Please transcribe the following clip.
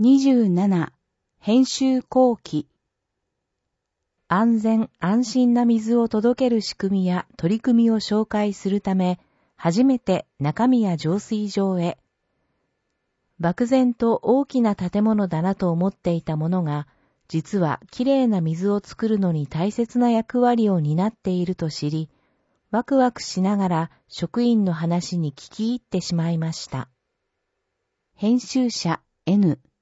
27、編集後期。安全安心な水を届ける仕組みや取り組みを紹介するため、初めて中宮浄水場へ。漠然と大きな建物だなと思っていたものが、実はきれいな水を作るのに大切な役割を担っていると知り、ワクワクしながら職員の話に聞き入ってしまいました。編集者 N